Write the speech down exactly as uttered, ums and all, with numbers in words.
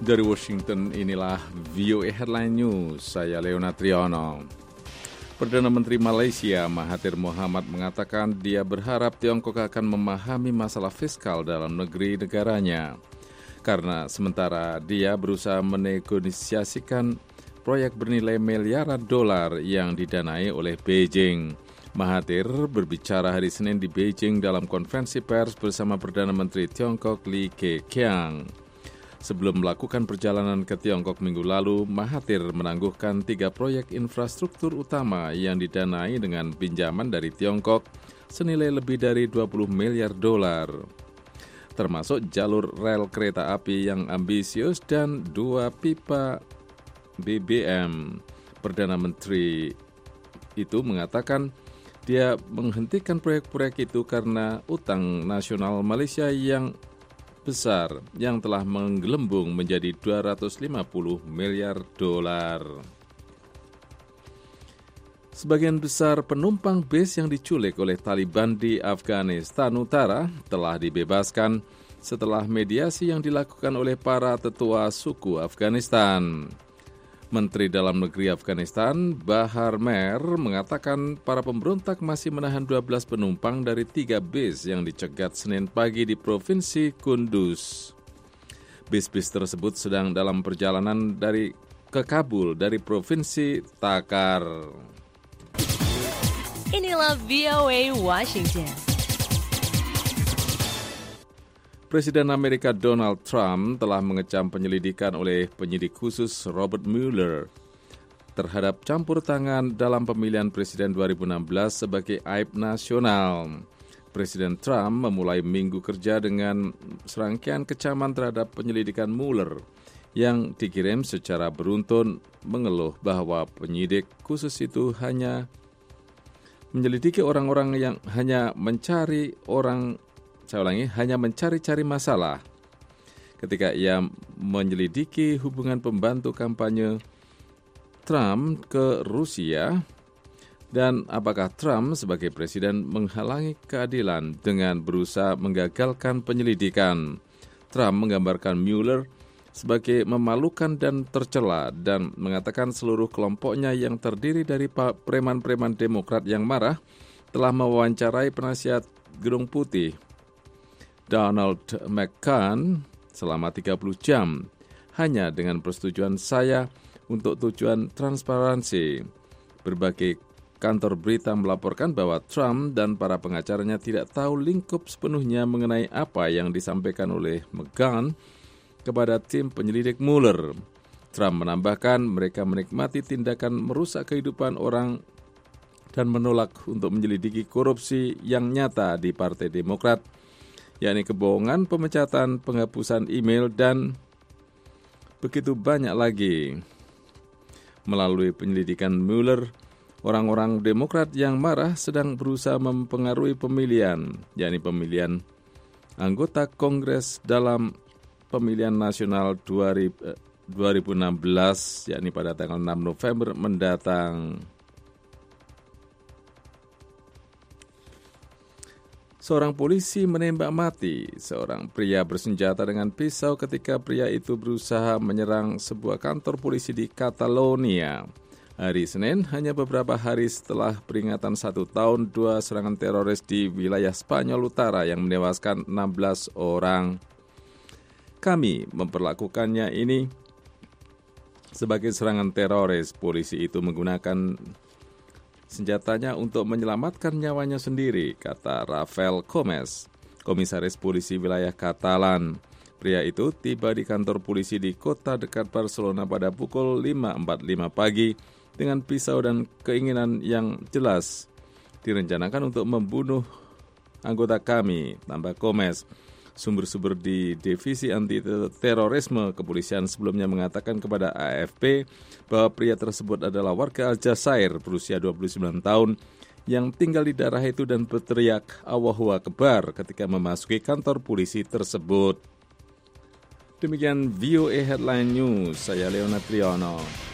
Dari Washington, inilah V O A Headline News, saya Leonard Triono. Perdana Menteri Malaysia Mahathir Mohamad mengatakan dia berharap Tiongkok akan memahami masalah fiskal dalam negeri negaranya. Karena sementara dia berusaha menegosiasikan proyek bernilai miliaran dolar yang didanai oleh Beijing. Mahathir berbicara hari Senin di Beijing dalam konferensi pers bersama Perdana Menteri Tiongkok Li Keqiang. Sebelum melakukan perjalanan ke Tiongkok minggu lalu, Mahathir menangguhkan tiga proyek infrastruktur utama yang didanai dengan pinjaman dari Tiongkok senilai lebih dari dua puluh miliar dolar. Termasuk jalur rel kereta api yang ambisius dan dua pipa B B M. Perdana Menteri itu mengatakan dia menghentikan proyek-proyek itu karena utang nasional Malaysia yang besar yang telah menggelembung menjadi dua ratus lima puluh miliar dolar. Sebagian besar penumpang bis yang diculik oleh Taliban di Afghanistan Utara telah dibebaskan setelah mediasi yang dilakukan oleh para tetua suku Afghanistan. Menteri Dalam Negeri Afghanistan, Bahar Mer, mengatakan para pemberontak masih menahan dua belas penumpang dari tiga bis yang dicegat Senin pagi di Provinsi Kunduz. Bis-bis tersebut sedang dalam perjalanan dari ke Kabul dari Provinsi Takar. Inilah V O A Washington. Presiden Amerika Donald Trump telah mengecam penyelidikan oleh penyidik khusus Robert Mueller terhadap campur tangan dalam pemilihan presiden dua ribu enam belas sebagai aib nasional. Presiden Trump memulai minggu kerja dengan serangkaian kecaman terhadap penyelidikan Mueller yang dikirim secara beruntun mengeluh bahwa penyidik khusus itu hanya menyelidiki orang-orang yang hanya mencari orang Saya ulangi, hanya mencari-cari masalah. Ketika ia menyelidiki hubungan pembantu kampanye Trump ke Rusia, dan apakah Trump sebagai presiden menghalangi keadilan dengan berusaha menggagalkan penyelidikan. Trump menggambarkan Mueller sebagai memalukan dan tercela dan mengatakan seluruh kelompoknya yang terdiri dari preman-preman Demokrat yang marah telah mewawancarai penasihat Gedung Putih Donald McCain selama tiga puluh jam hanya dengan persetujuan saya untuk tujuan transparansi. Berbagai kantor berita melaporkan bahwa Trump dan para pengacaranya tidak tahu lingkup sepenuhnya mengenai apa yang disampaikan oleh McCain kepada tim penyelidik Mueller. Trump menambahkan mereka menikmati tindakan merusak kehidupan orang dan menolak untuk menyelidiki korupsi yang nyata di Partai Demokrat, yakni kebohongan, pemecatan, penghapusan email, dan begitu banyak lagi. Melalui penyelidikan Mueller, orang-orang Demokrat yang marah sedang berusaha mempengaruhi pemilihan, yakni pemilihan anggota Kongres dalam pemilihan nasional dua ribu enam belas, yakni pada tanggal enam November mendatang. Seorang polisi menembak mati seorang pria bersenjata dengan pisau ketika pria itu berusaha menyerang sebuah kantor polisi di Catalonia. Hari Senin, hanya beberapa hari setelah peringatan satu tahun dua serangan teroris di wilayah Spanyol Utara yang menewaskan enam belas orang. Kami memperlakukannya ini sebagai serangan teroris. Polisi itu menggunakan senjatanya untuk menyelamatkan nyawanya sendiri, kata Rafael Gomez, komisaris polisi wilayah Katalan. Pria itu tiba di kantor polisi di kota dekat Barcelona pada pukul lima empat puluh lima pagi dengan pisau dan keinginan yang jelas. Direncanakan untuk membunuh anggota kami, tambah Gomez. Sumber-sumber di Divisi Anti-Terorisme Kepolisian sebelumnya mengatakan kepada A F P bahwa pria tersebut adalah warga Aljazair berusia dua puluh sembilan tahun yang tinggal di daerah itu dan berteriak Allahu Akbar ketika memasuki kantor polisi tersebut. Demikian V O A Headline News, saya Leonard Triono.